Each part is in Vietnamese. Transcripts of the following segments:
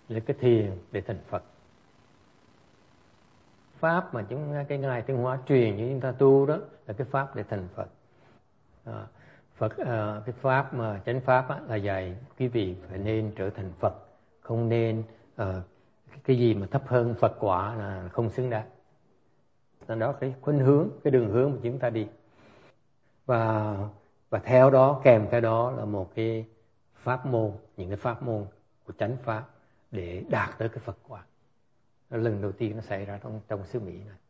lấy cái thiền để thành Phật. Pháp mà cái Ngài Tiến Hóa truyền cho chúng ta tu đó là cái pháp để thành Phật. Cái pháp mà chánh pháp là dạy quý vị phải nên trở thành Phật, không nên cái gì mà thấp hơn Phật quả là không xứng đáng. Đó cái khuynh hướng, cái đường hướng mà chúng ta đi. Và theo đó, kèm theo đó là một cái pháp môn, những cái pháp môn của chánh pháp để đạt tới cái Phật quả. Lần đầu tiên nó xảy ra trong xứ Mỹ này.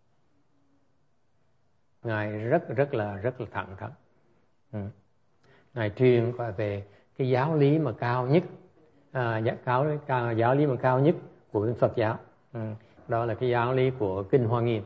Ngài rất là thẳng thắn. Ngài truyền qua về cái giáo lý mà cao nhất, giáo lý mà cao nhất của Phật giáo. Đó là cái giáo lý của Kinh Hoa Nghiêm.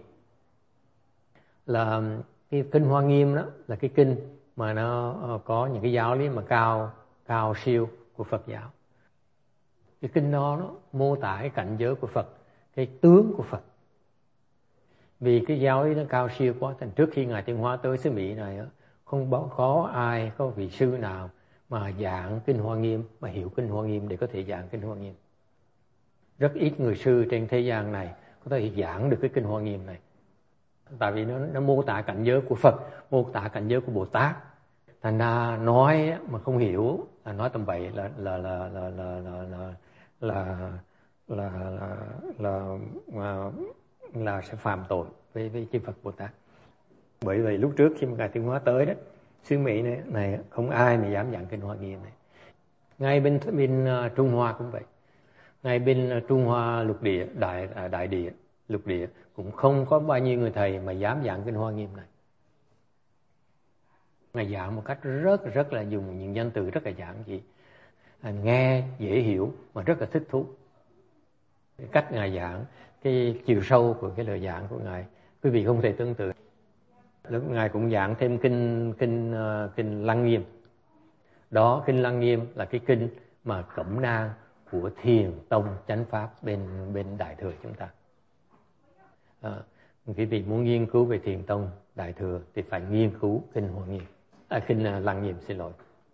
Là cái Kinh Hoa Nghiêm đó là cái kinh mà nó có những cái giáo lý mà cao siêu của Phật giáo. Cái kinh đó nó mô tả cái cảnh giới của Phật, cái tướng của Phật. Vì cái giáo lý nó cao siêu quá, thành trước khi Ngài Tiến Hóa tới xứ Mỹ này không có ai, có vị sư nào mà giảng Kinh Hoa Nghiêm, mà hiểu Kinh Hoa Nghiêm để có thể giảng Kinh Hoa Nghiêm. Rất ít người sư trên thế gian này có thể giảng được cái Kinh Hoa Nghiêm này. Tại vì nó mô tả cảnh giới của Phật, mô tả cảnh giới của Bồ Tát. Thành ra nói mà không hiểu là nói tầm bậy, là sẽ phạm tội với chư Phật Bồ Tát. Bởi vậy lúc trước khi mà Ngài Tiến Hóa tới đó, xứ Mỹ này không ai mà dám giảng Kinh Hoa Nghiêm này. Ngay bên Trung Hoa cũng vậy. Ngay bên Trung Hoa lục địa, đại địa, lục địa cũng không có bao nhiêu người thầy mà dám giảng Kinh Hoa Nghiêm này. Ngài giảng một cách rất là dùng những danh từ rất là giản dị, nghe dễ hiểu mà rất là thích thú. Cái cách Ngài giảng, cái chiều sâu của cái lời giảng của Ngài, quý vị không thể tưởng tượng. Lúc Ngài cũng giảng thêm kinh Lăng Nghiêm. Đó, kinh Lăng Nghiêm là cái kinh mà cẩm nang của Thiền Tông chánh pháp bên Đại Thừa chúng ta. Quý vị muốn nghiên cứu về Thiền Tông Đại Thừa thì phải nghiên cứu kinh Hoa Nghiêm, kinh Lăng Nghiêm, xin lỗi.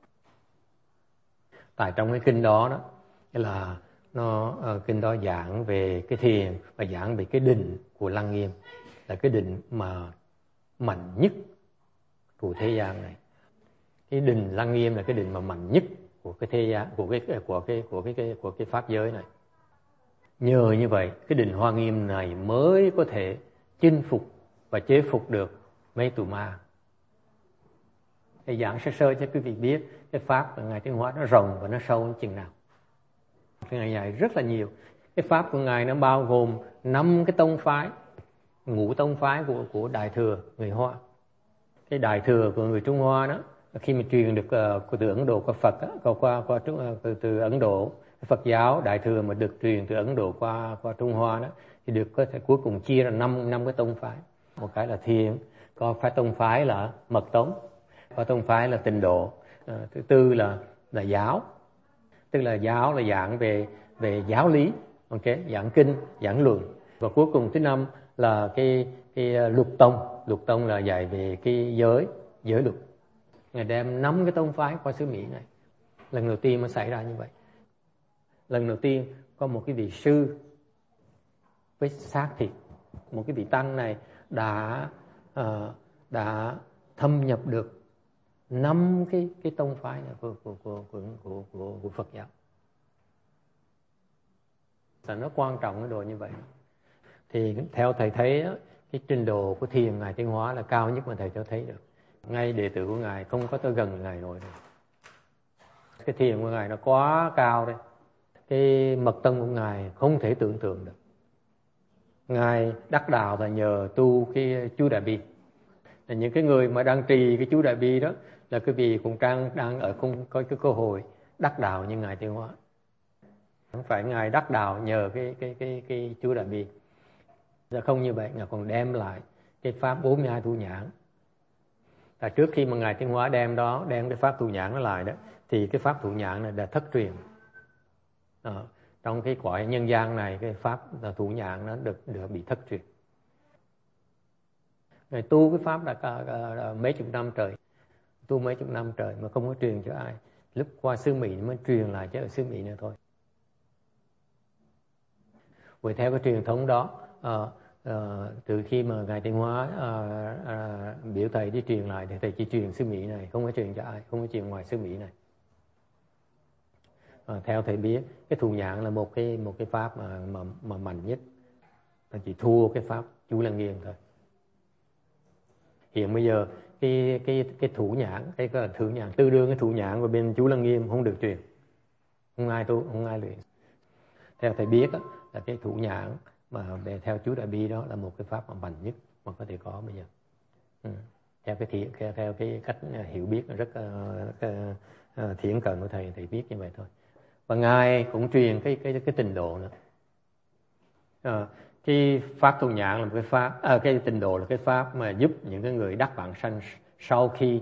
Tại trong cái kinh đó là kinh đó giảng về cái thiền và giảng về cái định của Lăng Nghiêm, là cái định mà mạnh nhất của thế gian này. Cái định Lăng Nghiêm là cái định mà mạnh nhất của cái thế gian, của cái pháp giới này. Nhờ như vậy, cái định Hoa Nghiêm này mới có thể chinh phục và chế phục được mấy tù ma. Để giảng sơ cho quý vị biết cái pháp của Ngài Tiến Hóa nó rộng và nó sâu như chừng nào. Cái Ngài dạy rất là nhiều. Cái pháp của Ngài nó bao gồm 5 cái tông phái, ngũ tông phái của Đại Thừa người Hoa. Cái Đại Thừa của người Trung Hoa đó, khi mà truyền được từ Ấn Độ qua Phật, từ Ấn Độ, Phật giáo Đại Thừa mà được truyền từ Ấn Độ qua Trung Hoa đó, thì được có thể cuối cùng chia ra 5 cái tông phái. Một cái là Thiền, có phái tông phái là Mật Tông, có tông phái là Tịnh Độ, thứ tư là giáo, tức là giáo là giảng về giáo lý, giảng kinh, giảng luận, và cuối cùng thứ 5 là cái Lục Tông là dạy về cái giới luật. Ngài đem 5 cái tông phái qua xứ Mỹ này. Lần đầu tiên mới xảy ra như vậy. Lần đầu tiên có một cái vị sư với xác thịt, một cái vị tăng này đã thâm nhập được 5 cái tông phái này của Phật giáo. Và nó quan trọng cái đồ như vậy. Thì theo thầy thấy cái trình độ của thiền Ngài Tiến Hóa là cao nhất mà thầy cho thấy được. Ngay đệ tử của Ngài không có tới gần Ngài nổi được. Cái thiền của Ngài nó quá cao đây. Cái mật tông của Ngài không thể tưởng tượng được. Ngài đắc đạo là nhờ tu cái chú Đại Bi. Là những cái người mà đang trì cái chú Đại Bi đó là cái vị cũng đang ở không có cái cơ hội đắc đạo như Ngài Tiến Hóa. Không phải Ngài đắc đạo nhờ cái chú Đại Bi. Không như vậy, Ngài còn đem lại cái pháp 42 tu nhãn. Tại trước khi mà Ngài Tiến Hóa đem cái pháp tu nhãn nó lại đó, thì cái pháp tu nhãn này đã thất truyền. Trong cái cõi nhân gian này, cái pháp tu nhãn nó được bị thất truyền. Ngài tu cái pháp là mấy chục năm trời, tu mấy chục năm trời mà không có truyền cho ai. Lúc qua xứ Mỹ mới truyền lại cho ở xứ Mỹ nữa thôi. Với theo cái truyền thống đó, từ khi mà Ngài Tịnh Hóa biểu thầy đi truyền lại, thì thầy chỉ truyền xứ Mỹ này, không có truyền cho ai, không có truyền ngoài xứ Mỹ này. Theo thầy biết, cái thụ nhãn là một cái pháp mà mạnh nhất, nó chỉ thua cái pháp Chú Lăng Nghiêm thôi. Hiện bây giờ cái thủ nhãn, cái thụ nhãn tương đương cái thụ nhãn của bên Chú Lăng Nghiêm không được truyền, không ai tu, không ai luyện. Theo thầy biết á, là cái thủ nhãn mà về theo chú Đại Bi đó là một cái pháp mà mạnh nhất mà có thể có bây giờ. Theo cái cách hiểu biết rất thiển cận của thầy biết như vậy thôi. Và ngài cũng truyền cái trình độ nữa. Cái pháp thủ nhãn là một cái pháp, cái trình độ là cái pháp mà giúp những cái người đắc vãng sanh sau khi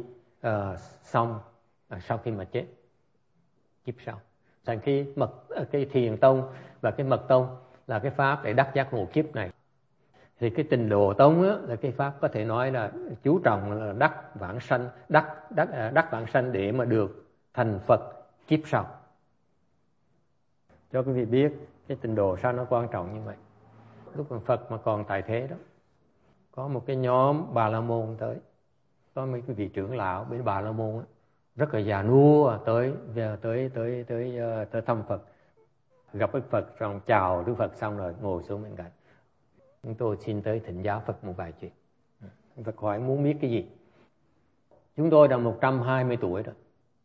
sau khi mà chết kiếp sau. Thành cái thiền tông và cái mật tông là cái pháp để đắc giác ngộ kiếp này. Thì cái trình độ tông á, là cái pháp có thể nói là chú trọng là đắc vãng sanh để mà được thành Phật kiếp sau. Cho quý vị biết cái trình độ sao nó quan trọng như vậy. Lúc mà Phật mà còn tại thế đó, có một cái nhóm Bà La Môn tới, có mấy cái vị trưởng lão bên Bà La Môn á, rất là già nua tới thăm Phật, gặp Đức Phật xong chào Đức Phật xong rồi ngồi xuống bên cạnh. Chúng tôi xin tới thỉnh giáo Phật một vài chuyện. Phật hỏi muốn biết cái gì? Chúng tôi đã 120 tuổi rồi,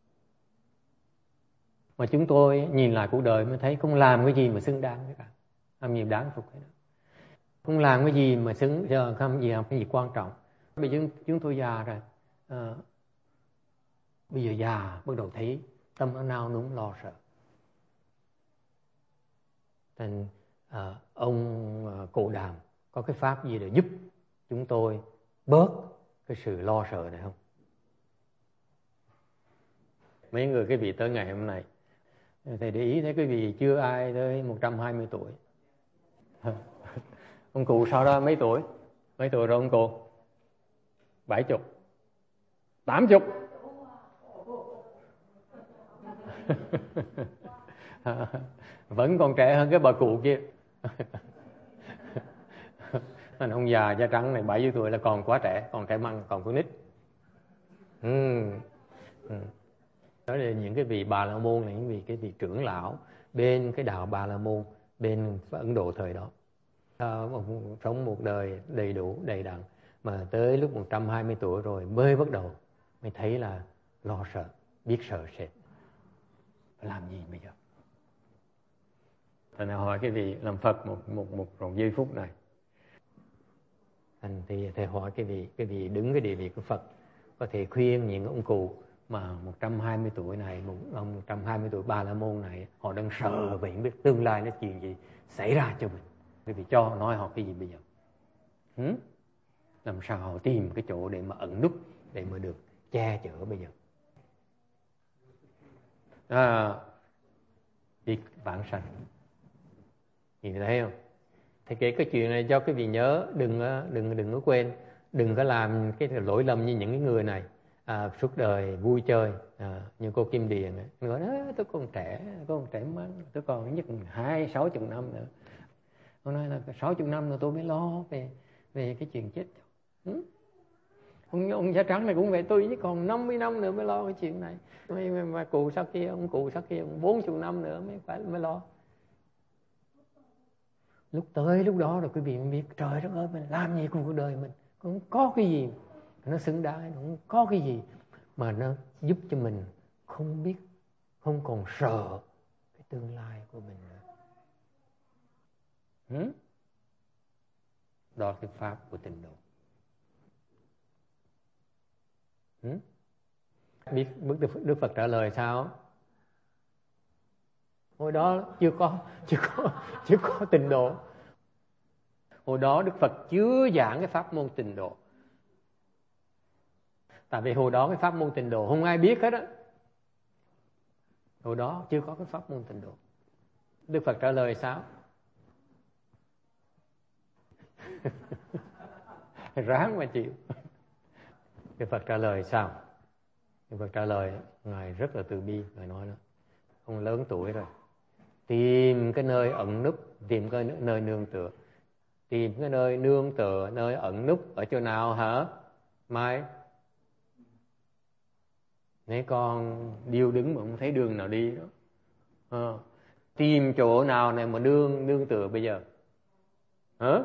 mà chúng tôi nhìn lại cuộc đời mới thấy không làm cái gì mà xứng đáng với cả, làm gì đáng phục cái đó, không làm cái gì mà xứng, không cái gì quan trọng. Bây giờ chúng tôi già rồi, bây giờ già bắt đầu thấy tâm nó nao núng lo sợ. Thành ông Cụ Đàm có cái pháp gì để giúp chúng tôi bớt cái sự lo sợ này không? Mấy người cái vị tới ngày hôm nay, thầy để ý thấy cái vị chưa ai tới 120 tuổi. Ông Cụ sau đó mấy tuổi? Mấy tuổi rồi ông Cụ? 70, 80. Vẫn còn trẻ hơn cái bà cụ kia. Ông già da trắng này 70 tuổi là còn quá trẻ, còn trẻ măng, còn con nít. Đó là những cái vị Bà La Môn là những vị trưởng lão bên cái đạo Bà La Môn bên Ấn Độ thời đó. Sống một đời đầy đủ, đầy đặn, mà tới lúc 120 tuổi rồi mới bắt đầu mới thấy là lo sợ, biết sợ sệt. Phải làm gì bây giờ? Thành nào hỏi cái vị làm Phật một giây phút này. Thành thì thầy hỏi cái vị đứng cái địa vị của Phật có thể khuyên những ông cụ mà 120 tuổi này, 120 tuổi Bà La Môn này, họ đang sợ vì không biết tương lai nó chuyện gì xảy ra cho mình. Cái vị cho nói họ cái gì bây giờ? Làm sao họ tìm cái chỗ để mà ẩn núp, để mà được che chở bây giờ? Đi vãng sanh. Nhìn thấy không? Thì kể cái chuyện này cho cái vị nhớ, đừng có quên, đừng có làm cái lỗi lầm như những cái người này suốt đời vui chơi, như cô Kim Điền ấy. Nói tôi còn trẻ măng, tôi còn nhất 60 năm nữa. Ông nói là 60 năm nữa tôi mới lo về cái chuyện chết. Ông da trắng này cũng vậy, tôi chỉ còn 50 năm nữa mới lo cái chuyện này. Mà cụ sau kia, ông 40 năm nữa mới lo. Lúc đó rồi quý vị mới biết, trời đất ơi, mình làm gì cùng cuộc đời mình, không có cái gì nó xứng đáng, không có cái gì mà nó giúp cho mình không còn sợ cái tương lai của mình nữa. Đó là cái pháp của tịnh độ. Biết Đức Phật trả lời sao? Hồi đó chưa có tịnh độ. Hồi đó Đức Phật chưa giảng cái pháp môn tịnh độ. Tại vì hồi đó cái pháp môn tịnh độ không ai biết hết á. Hồi đó chưa có cái pháp môn tịnh độ. Đức Phật trả lời sao? Ráng mà chịu. Đức Phật trả lời sao? Đức Phật trả lời, Ngài rất là từ bi. Ngài nói đó, ông lớn tuổi rồi, tìm cái nơi ẩn núp, tìm cái nơi nương tựa. Tìm cái nơi nương tựa, nơi ẩn núp ở chỗ nào hả Mai? Mấy con điêu đứng mà không thấy đường nào đi đó. Tìm chỗ nào này mà nương tựa bây giờ? Hả?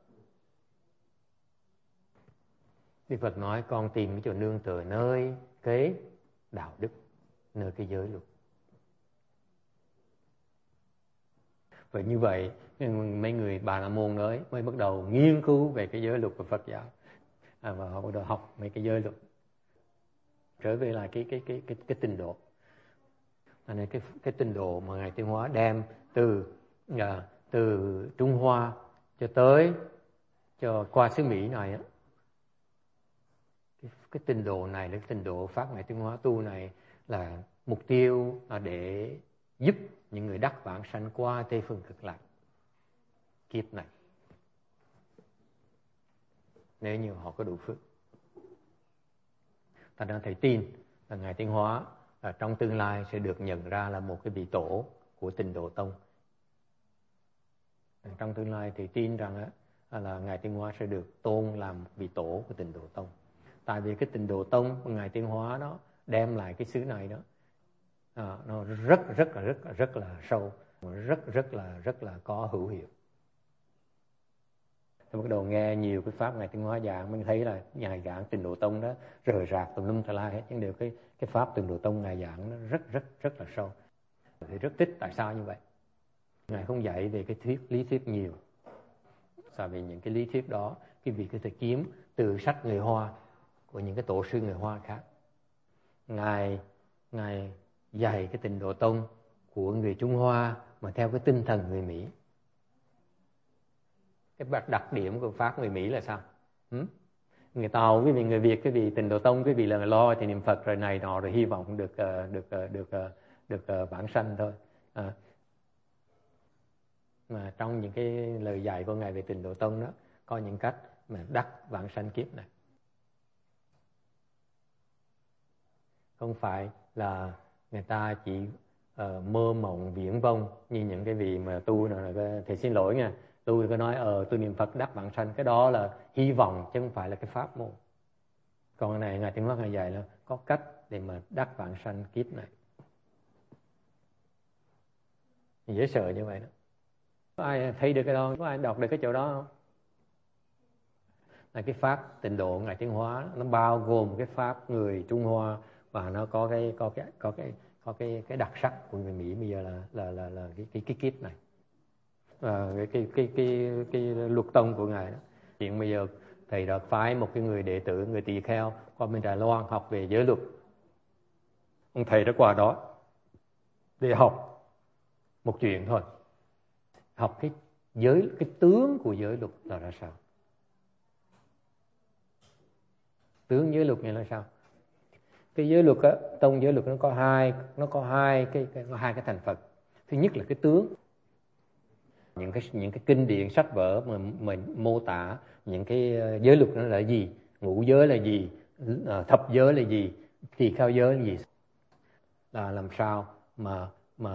Đức Phật nói con tìm cái chỗ nương tựa nơi cái đạo đức, nơi cái giới luật. Và như vậy mấy người Bà La Môn đấy mới bắt đầu nghiên cứu về cái giới luật của Phật giáo, và họ bắt đầu học mấy cái giới luật, trở về lại cái tinh độ. Nên cái tinh độ mà Ngài Tiến Hóa đem từ Trung Hoa cho tới qua xứ Mỹ này á, cái tinh độ này, cái tinh độ Pháp Ngài Tiến Hóa tu này là mục tiêu là để giúp những người đắc vãng sanh qua Tây phương Cực Lạc kiếp này, nếu như họ có đủ phước. Ta đang thầy tin là Ngài Tiến Hóa trong tương lai sẽ được nhận ra là một cái vị tổ của Tịnh Độ Tông. Trong tương lai thì tin rằng là Ngài Tiến Hóa sẽ được tôn làm vị tổ của Tịnh Độ Tông. Tại vì cái Tịnh Độ Tông của Ngài Tiến Hóa nó đem lại cái xứ này đó, nó rất là sâu, rất là có hữu hiệu. Tôi bắt đầu nghe nhiều cái pháp Ngài Tiến Hóa giảng, mình thấy là Ngài giảng Tịnh Độ Tông đó rời rạc tùm lum tà la hết, nhưng đều cái pháp Tịnh Độ Tông Ngài giảng nó rất là sâu. Thì rất thích tại sao như vậy. Ngài không dạy về cái lý thuyết nhiều, tại vì những cái lý thuyết đó cái vị có thể kiếm từ sách người Hoa của những cái tổ sư người Hoa khác. Ngài dạy cái Tịnh Độ Tông của người Trung Hoa mà theo cái tinh thần người Mỹ. Cái đặc điểm của pháp người Mỹ là sao? Người Tàu, quý vị người Việt, quý vị Tịnh Độ Tông, quý vị là lo thì niệm Phật rồi này nọ rồi hy vọng được vãng sanh thôi. Mà trong những cái lời dạy của Ngài về Tịnh Độ Tông đó có những cách mà đắc vãng sanh kiếp này. Không phải là người ta chỉ mơ mộng viễn vông như những cái vị mà tu nào là thầy xin lỗi nha, tôi có nói tôi niệm Phật đắc vãng sanh, cái đó là hy vọng chứ không phải là cái pháp môn. Còn cái này Ngài Tiến Hóa Ngài dạy là có cách để mà đắc vãng sanh kiếp này. Dễ sợ như vậy đó. Có ai thấy được cái đó? Có ai đọc được cái chỗ đó không? Là cái pháp Tịnh Độ Ngài Tiến Hóa nó bao gồm cái pháp người Trung Hoa và nó có cái đặc sắc của người Mỹ bây giờ là cái kiếp này. Cái luật tông của Ngài đó. Hiện bây giờ thầy đã phái một cái người đệ tử, người tỳ kheo qua bên Đài Loan học về giới luật. Ông thầy đã qua đó để học một chuyện thôi, học cái tướng của giới luật là ra sao. Tướng giới luật này là sao? Cái giới luật á, tông giới luật nó có hai cái thành phần. Thứ nhất là cái tướng, những cái kinh điển sách vở mà mình mô tả những cái giới luật nó là gì, ngũ giới là gì, thập giới là gì, tỳ kheo giới là gì, là làm sao mà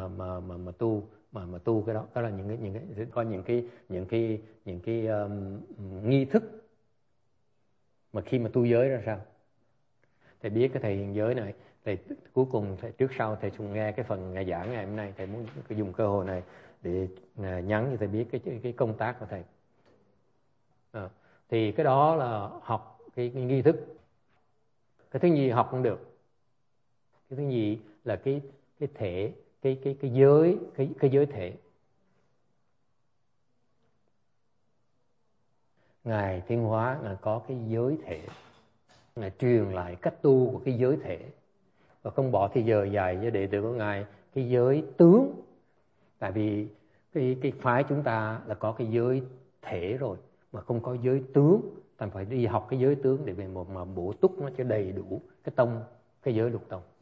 tu cái đó. Đó là những cái nghi thức mà khi mà tu giới ra sao. Thầy biết cái thầy hiện giới này, thầy cuối cùng trước sau thầy cũng nghe cái phần ngày giảng ngày hôm nay, thầy muốn dùng cơ hội này để nhắn cho thầy biết cái công tác của thầy. Thì cái đó là học cái nghi thức. Cái thứ nhì học không được. Cái thứ nhì là cái thể, cái giới thể. Ngài Tiến Hóa Ngài có cái giới thể, Ngài truyền lại cách tu của cái giới thể, và không bỏ thời giờ dài với đệ tử của Ngài cái giới tướng. Tại vì cái phái chúng ta là có cái giới thể rồi mà không có giới tướng, thành phải đi học cái giới tướng để mà bổ túc nó cho đầy đủ cái giới luật tông.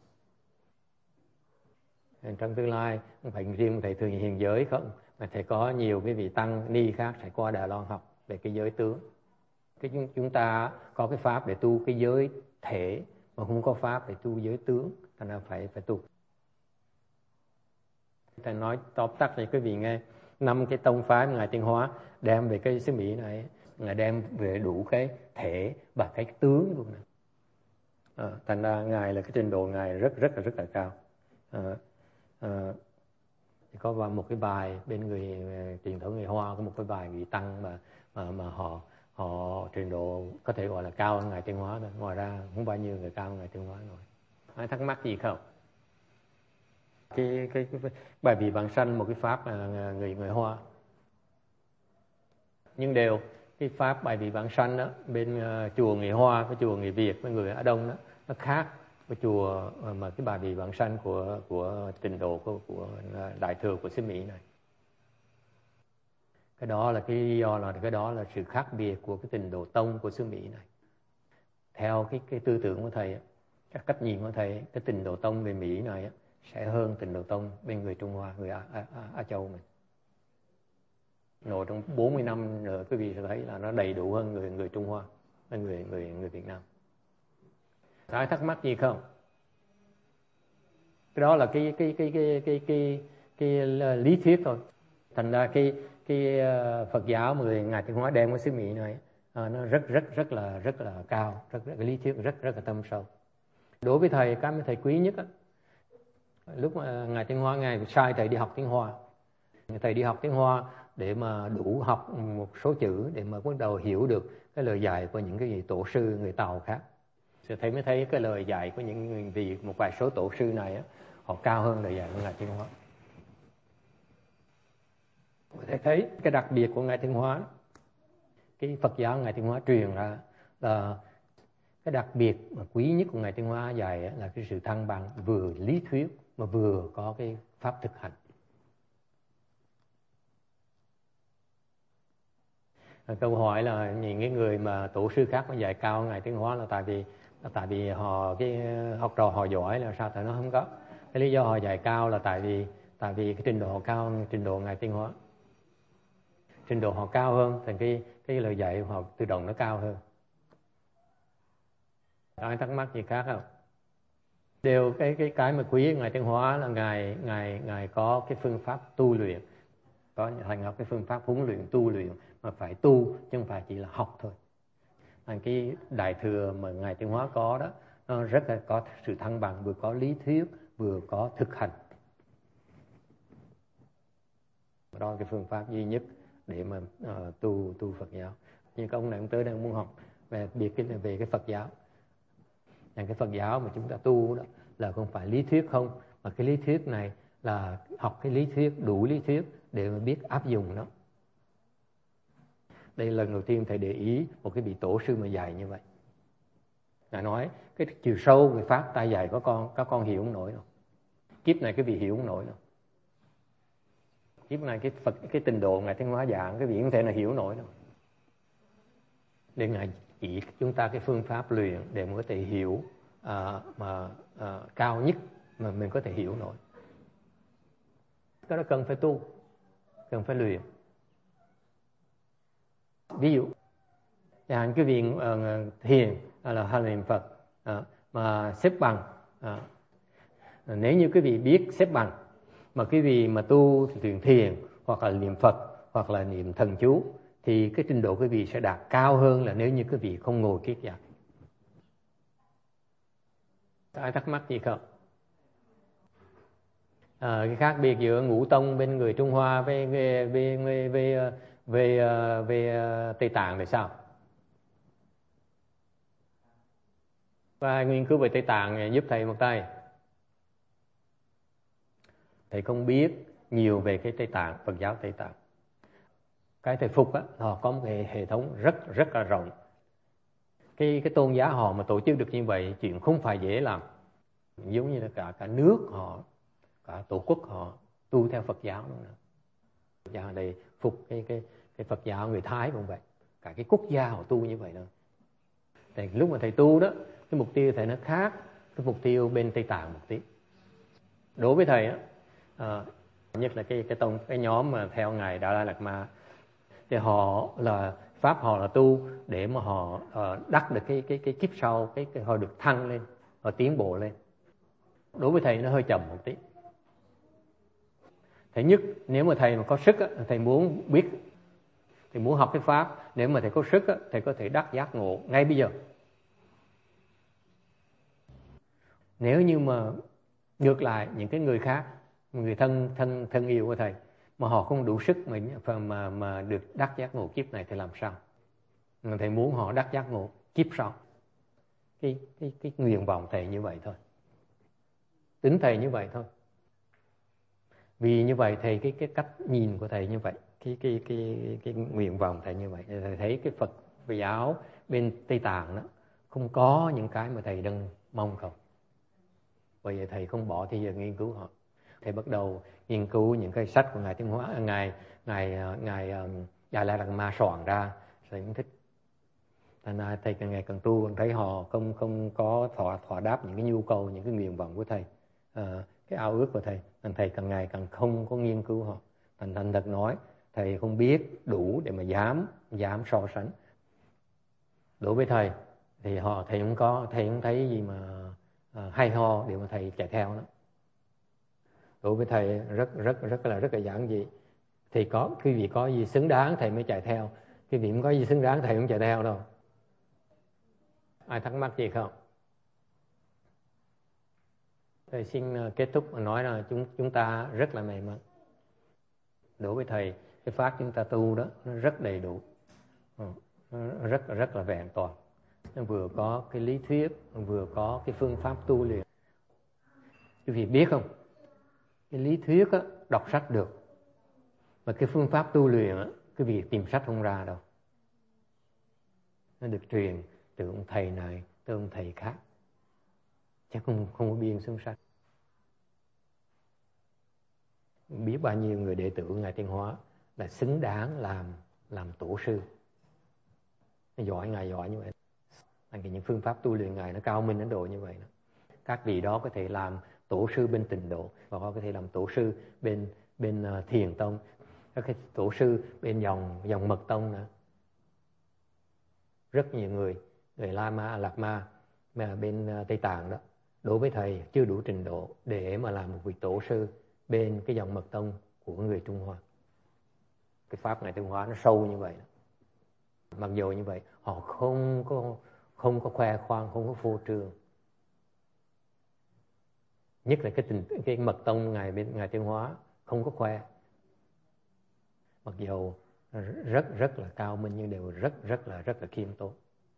Trong tương lai không phải riêng thầy thường hiện giới không, mà thầy có nhiều cái vị tăng ni khác sẽ qua Đài Loan học về cái giới tướng. Chúng ta có cái pháp để tu cái giới thể mà không có pháp để tu giới tướng, thành ra phải tu. Thầy nói tóm tắt cho quý vị nghe. 5 cái tông phái mà Ngài Tiến Hóa đem về cái xứ Mỹ này, Ngài đem về đủ cái thể và cái tướng luôn này. Thành ra Ngài là cái trình độ Ngài rất là cao. Có một cái bài bên người truyền thống người Hoa, có một cái bài vị tăng mà họ trình độ có thể gọi là cao hơn Ngài Tiến Hóa thôi. Ngoài ra không bao nhiêu người cao hơn Ngài Tiến Hóa rồi. Ai thắc mắc gì không? Cái bài vị vãng sanh một cái pháp là người Hoa, nhưng đều cái pháp bài vị vãng sanh đó bên chùa người Hoa với chùa người Việt với người Á Đông đó nó khác với chùa mà cái bài vị vãng sanh của trình độ của đại thừa của xứ Mỹ này. Cái đó là cái lý do là cái đó là sự khác biệt của cái trình độ tông của xứ Mỹ này. Theo cái tư tưởng của thầy, các cách nhìn của thầy, cái trình độ tông về Mỹ này sẽ hơn trình độ tông bên người Trung Hoa, người Á Châu mình. Rồi trong 40 năm nữa quý vị sẽ thấy là nó đầy đủ hơn người Trung Hoa, hơn người Việt Nam. Ai thắc mắc gì không? Cái đó là cái lý thuyết thôi. Thành ra cái Phật giáo mà Ngài Tiến Hóa đem của xứ Mỹ này nó rất là cao, cái lý thuyết rất là thâm sâu. Đối với thầy, cái mà thầy quý nhất á, lúc mà Ngài Tiến Hóa Ngài sai thầy đi học tiếng Hoa. Thầy đi học tiếng Hoa để mà đủ học một số chữ để mà bắt đầu hiểu được cái lời dạy của những cái vị tổ sư người Tàu khác. Thì thầy mới thấy cái lời dạy của những vị một vài số tổ sư này á, họ cao hơn lời dạy của Ngài Tiến Hóa. Thầy thấy cái đặc biệt của Ngài Tiến Hóa, cái Phật giáo Ngài Tiến Hóa truyền ra là cái đặc biệt mà quý nhất của Ngài Tiến Hóa dạy là cái sự thăng bằng vừa lý thuyết mà vừa có cái pháp thực hành. Câu hỏi là những cái người mà tổ sư khác mà dạy cao Ngài Tiến Hóa là tại vì họ cái học trò họ giỏi là sao? Tại nó không có. Cái lý do họ dạy cao là tại vì cái trình độ họ cao hơn trình độ Ngài Tiến Hóa. Trình độ họ cao hơn thì cái lời dạy của họ tự động nó cao hơn. Ai thắc mắc gì khác không? Điều cái mà quý Ngài Tiến Hóa là ngài có cái phương pháp tu luyện, có thành lập cái phương pháp huấn luyện tu luyện mà phải tu chứ không phải chỉ là học thôi. Cái đại thừa mà Ngài Tiến Hóa có đó nó rất là có sự thăng bằng, vừa có lý thuyết vừa có thực hành. Đó là cái phương pháp duy nhất để mà tu Phật giáo. Nhưng các ông này ông tới đây muốn học về cái Phật giáo. Cái Phật giáo mà chúng ta tu đó là không phải lý thuyết không, mà cái lý thuyết này là học cái lý thuyết, đủ lý thuyết để mà biết áp dụng nó. Đây là lần đầu tiên thầy để ý một cái vị tổ sư mà dạy như vậy. Ngài nói cái chiều sâu người pháp ta dạy các con hiểu không nổi đâu. Kiếp này cái vị hiểu không nổi đâu. Kiếp này cái trình độ Ngài Tiến Hóa giảng cái vị không thể nào hiểu nổi đâu. Để Ngài chỉ chúng ta cái phương pháp luyện để mình có thể hiểu cao nhất mà mình có thể hiểu nổi. Cái đó cần phải tu, cần phải luyện. Ví dụ cái vị thiền hay là niệm Phật mà xếp bằng, nếu như quý vị biết xếp bằng mà quý vị mà tu luyện thiền hoặc là niệm Phật hoặc là niệm thần chú thì cái trình độ quý vị sẽ đạt cao hơn là nếu như quý vị không ngồi kiết giặc. Ai thắc mắc gì không? Cái khác biệt giữa ngũ tông bên người Trung Hoa về Tây Tạng thì sao? Và ai nghiên cứu về Tây Tạng giúp thầy một tay. Thầy không biết nhiều về cái Tây Tạng, Phật giáo Tây Tạng. Cái thầy phục á, họ có một cái hệ thống rất là rộng. Cái tôn giáo họ mà tổ chức được như vậy chuyện không phải dễ làm. Giống như là cả nước họ, cả tổ quốc họ tu theo Phật giáo nữa. Phật giáo đây phục cái Phật giáo người Thái cũng vậy. Cả cái quốc gia họ tu như vậy thôi. Thì lúc mà thầy tu đó, cái mục tiêu thầy nó khác cái mục tiêu bên Tây Tạng một tí. Đối với thầy á, nhất là cái nhóm mà theo ngài Dalai Lama thì họ là pháp họ là tu để mà họ đắc được cái kiếp sau, họ được thăng lên, họ tiến bộ lên. Đối với thầy nó hơi chậm một tí. Thứ nhất, nếu mà thầy mà có sức á, thầy muốn biết, thầy muốn học cái pháp, nếu mà thầy có sức á, thầy có thể đắc giác ngộ ngay bây giờ. Nếu như mà ngược lại những cái người khác, người thân yêu của thầy, mà họ không đủ sức mà được đắc giác ngộ kiếp này thì làm sao? Thầy muốn họ đắc giác ngộ kiếp sau. Cái nguyện vọng thầy như vậy thôi, tính thầy như vậy thôi. Vì như vậy thầy cái cách nhìn của thầy như vậy, cái nguyện vọng thầy như vậy, thầy thấy cái Phật và giáo bên Tây Tạng đó không có những cái mà thầy đang mong cầu. Bởi vậy thầy không bỏ thời gian nghiên cứu họ. Thầy bắt đầu nghiên cứu những cái sách của ngài Tiến Hóa, ngài Đại La Lạt Ma soạn ra, thầy cũng thích. Thành ra thầy càng ngày càng tu, thấy họ không có thỏa đáp những cái nhu cầu, những cái nguyện vọng của thầy, cái ao ước của thầy. Thành thầy càng ngày càng không có nghiên cứu họ. Thành thật nói, thầy không biết đủ để mà dám so sánh. Đối với thầy thì thầy không thấy gì mà hay ho để mà thầy chạy theo đó. Đối với thầy rất là giản dị. Thì có cái vị có gì xứng đáng thầy mới chạy theo, cái vị không có gì xứng đáng thầy không chạy theo đâu. Ai thắc mắc gì không? Thầy xin kết thúc và nói là chúng ta rất là may mắn. Đối với thầy, cái pháp chúng ta tu đó nó rất đầy đủ, rất là vẹn toàn. Nó vừa có cái lý thuyết, vừa có cái phương pháp tu luyện. Quý vị biết không? Cái lý thuyết á, đọc sách được, mà cái phương pháp tu luyện á, cái việc tìm sách không ra đâu. Nó được truyền từ ông thầy này tới ông thầy khác, chắc không có biên xuống sách. Biết bao nhiêu người đệ tử ngài Tiến Hóa là xứng đáng làm tổ sư. Ngài giỏi như vậy. Những phương pháp tu luyện ngài nó cao minh đến độ như vậy đó. Các vị đó có thể làm tổ sư bên Tịnh Độ, và họ có thể làm tổ sư bên Thiền Tông, các cái tổ sư bên dòng Mật Tông nữa. Rất nhiều người Lạt Ma mà bên Tây Tạng đó, đối với thầy chưa đủ trình độ để mà làm một vị tổ sư bên cái dòng Mật Tông của người Trung Hoa. Cái pháp ngài Tiến Hóa nó sâu như vậy đó. Mặc dù như vậy họ không có khoe khoang, không có phô trương. Nhất là cái Mật Tông ngài Tiến Hóa không có khoe. Mặc dù rất là cao minh nhưng đều rất là khiêm tốn.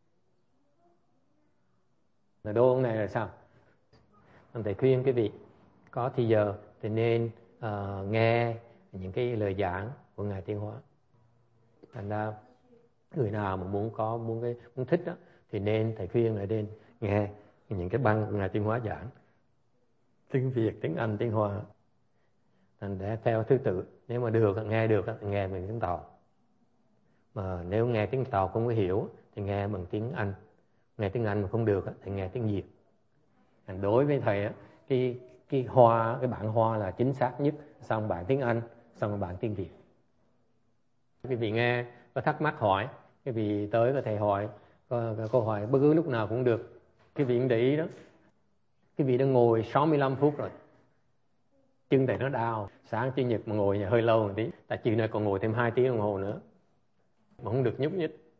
Là đô ông này là sao? Thầy khuyên cái vị có thì giờ thì nên nghe những cái lời giảng của ngài Tiến Hóa. Thành ra người nào mà muốn thích đó thì thầy khuyên là nên nghe những cái băng của ngài Tiến Hóa giảng, tiếng Việt, tiếng Anh, tiếng Hoa. Thành ra theo thứ tự, nếu mà nghe được nghe bằng tiếng Tàu. Mà nếu nghe tiếng Tàu không có hiểu thì nghe bằng tiếng Anh. Nghe tiếng Anh mà không được thì nghe tiếng Việt. Đối với thầy cái bản Hoa là chính xác nhất, xong bản tiếng Anh, xong bản tiếng Việt. Quý vị nghe có thắc mắc hỏi, quý vị tới có thầy hỏi, có câu hỏi bất cứ lúc nào cũng được. Quý vị cũng để ý đó. Quý vị đã ngồi 65 phút rồi, chân thầy nó đau. Sáng Chủ nhật mà ngồi hơi lâu một tí, tại chiều nay còn ngồi thêm 2 tiếng đồng hồ nữa mà không được nhúc nhích.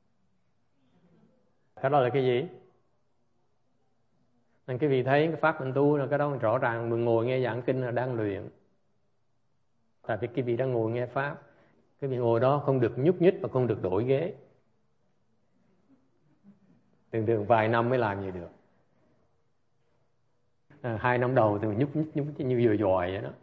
Cái đó là cái gì? Nên quý vị thấy cái pháp mình tu là cái đó rõ ràng. Mình ngồi nghe giảng kinh là đang luyện. Tại vì quý vị đang ngồi nghe pháp, quý vị ngồi đó không được nhúc nhích và không được đổi ghế. Thường vài năm mới làm gì được. 2 năm đầu thì nhúc nhích như vừa dòi vậy đó.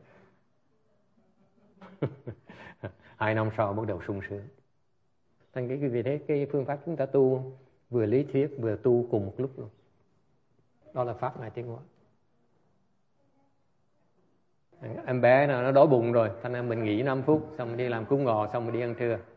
2 năm sau bắt đầu sung sướng. Thành cái quý vị thấy cái phương pháp chúng ta tu vừa lý thuyết vừa tu cùng một lúc luôn. Đó là pháp ngài Tiến Hóa. Em bé nó đói bụng rồi, thành ra mình nghỉ 5 phút, xong mình đi làm cúng ngò, xong mình đi ăn trưa.